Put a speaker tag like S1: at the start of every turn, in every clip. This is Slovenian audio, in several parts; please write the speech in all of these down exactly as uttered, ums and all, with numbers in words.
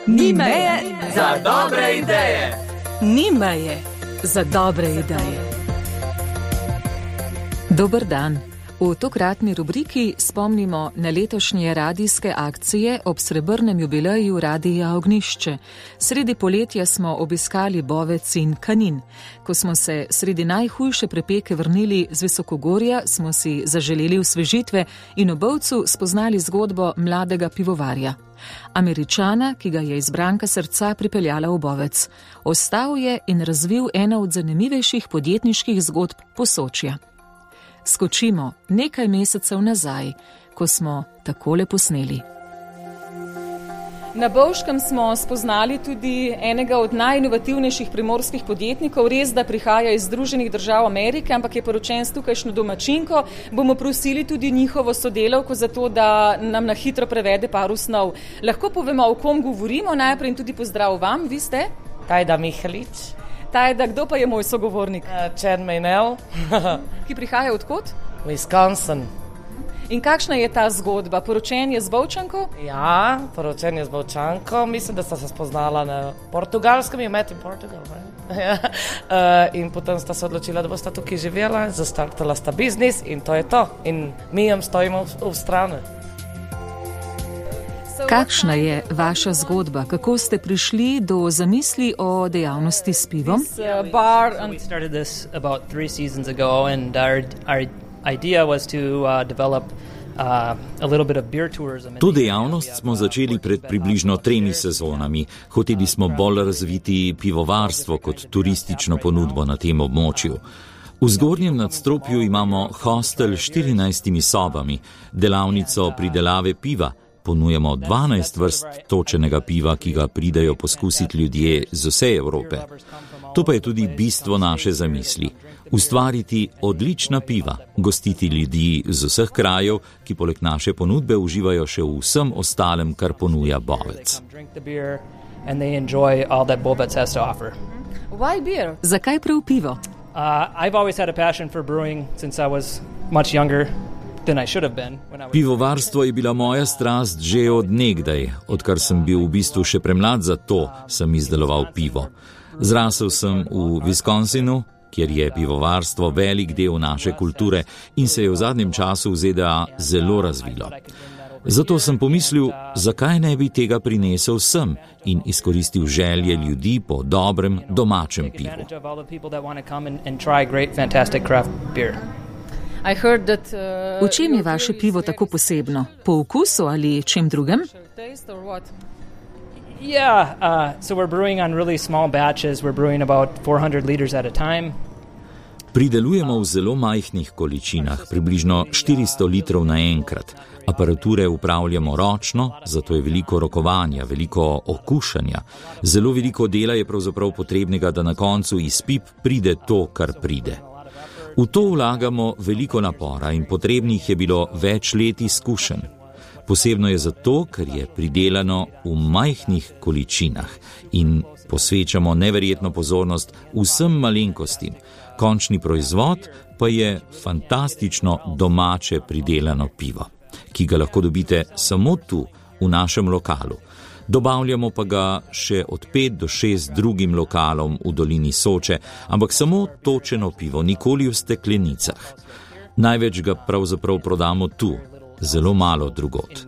S1: Ni meje
S2: za dobre ideje.
S1: Ni meje za dobre ideje. Dober dan. V tokratni rubriki spomnimo na letošnje radijske akcije ob srebrnem jubileju Radija Ognjišče. Sredi poletja smo obiskali Bovec in Kanin. Ko smo se sredi najhujše prepeke vrnili z Visokogorja, smo si zaželeli osvežitve in v Bovcu spoznali zgodbo mladega pivovarja. Američana, ki ga je izbranka srca pripeljala v Bovec. Ostal je in razvil eno od zanimivejših podjetniških zgodb Posočja. Skočimo nekaj mesecev nazaj, ko smo takole posneli. Na Bovškem smo spoznali tudi enega od najinovativnejših primorskih podjetnikov, res da prihaja iz Združenih držav Amerike, ampak je poročen s tukajšnjo domačinko. Bomo prosili tudi njihovo sodelavko za to, da nam na hitro prevede par osnov. Lahko povemo, o kom govorimo najprej in tudi pozdrav vam, vi ste?
S3: Tajda Mihalič.
S1: Tajda, kdo pa je moj sogovornik?
S3: Uh, Chen Mejnel.
S1: Ki prihaja odkot?
S3: Wisconsin.
S1: In kakšna je ta zgodba? Poročen je z Bovčanko?
S3: Ja, poročen je z Bovčanko. Mislim, da sta se spoznala na Portugalskem, je met in Portugal. uh, in potem sta se odločila, da bosta tukaj živela, zastartala sta biznis in to je to. In mi jim stojimo v, v strani.
S1: Kakšna je vaša zgodba? Kako ste prišli do zamisli o dejavnosti s pivom?
S4: We started this about three seasons ago and our, our idea was to uh, develop uh, a little bit of beer tourism.
S5: To dejavnost smo začeli pred približno tremi sezonami. Hoteli smo bolj razviti pivovarstvo kot turistično ponudbo na tem območju. V zgornjem nadstropju imamo hostel s štirinajstimi sobami, delavnico pridelave piva. Ponujamo dvanajst vrst točenega piva, ki ga pridejo poskusiti ljudje z vse Evrope. To pa je tudi bistvo naše zamisli. Ustvariti odlična piva, gostiti ljudi z vseh krajev, ki poleg naše ponudbe uživajo še v vsem ostalem, kar ponuja Bovec.
S1: Zakaj prav pivo?
S4: Uh, I've always had a passion for brewing since I was much younger.
S5: Pivovarstvo je bila moja strast že od nekdaj, odkar sem bil v bistvu še premlad za to, sem izdeloval pivo. Zrasel sem v Wisconsinu, kjer je pivovarstvo velik del naše kulture in se je v zadnjem času v Z D A zelo razvilo. Zato sem pomislil, zakaj ne bi tega prinesel sem in izkoristil želje ljudi po dobrem domačem pivu.
S1: V čem je vaše pivo tako posebno? Po okusu ali čem drugem?
S4: Yeah, uh, so we're brewing on really small batches. We're brewing about four hundred liters at a time.
S5: Pridelujemo v zelo majhnih količinah, približno štiristo litrov naenkrat. Aparature upravljamo ročno, zato je veliko rokovanja, veliko okušanja. Zelo veliko dela je pravzaprav potrebnega, da na koncu iz pip pride to, kar pride. V to vlagamo veliko napora in potrebnih je bilo več let izkušenj. Posebno je zato, ker je pridelano v majhnih količinah in posvečamo neverjetno pozornost vsem malenkostim. Končni proizvod pa je fantastično domače pridelano pivo, ki ga lahko dobite samo tu, v našem lokalu. Dobavljamo pa ga še od pet do šest drugim lokalom v dolini Soče, ampak samo točeno pivo, nikoli v steklenicah. Največ ga pravzaprav prodamo tu, zelo malo drugod.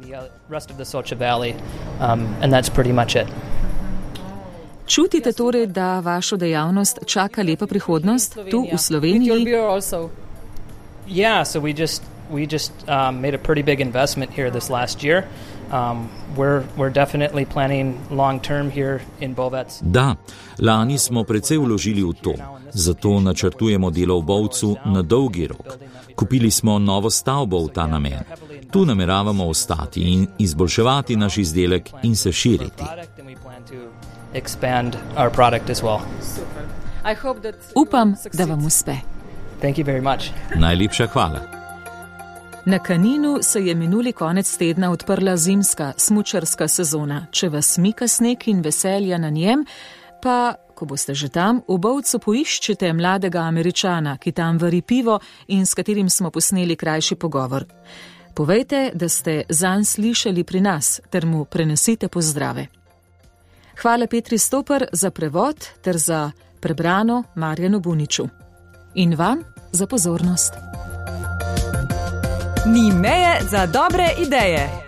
S1: Čutite torej, da vašo dejavnost čaka lepa prihodnost tu v Sloveniji?
S4: Yeah, so we just we just um, made a pretty big investment here this last year. Um, we're we're definitely planning long term here in Bovec.
S5: Da, lani smo precej vložili v to, zato načrtujemo delo v Bovcu na dolgi rok. Kupili smo novo stavbo v ta namen. Tu nameravamo ostati in izboljševati naš izdelek in se širiti.
S4: Expand our product as well.
S1: Upam, da vam uspe.
S4: Thank you very much.
S5: Najlepša hvala.
S1: Na Kaninu se je minuli konec tedna odprla zimska smučarska sezona. Če vas mika sneg in veselja na njem, pa, ko boste že tam, v Bovcu poiščite mladega Američana, ki tam vari pivo in s katerim smo posneli krajši pogovor. Povejte, da ste zanj slišali pri nas, ter mu prenesite pozdrave. Hvala Petri Stoper za prevod ter za prebrano Marjanu Buniču. In vam za pozornost.
S6: Ni meje za dobre ideje.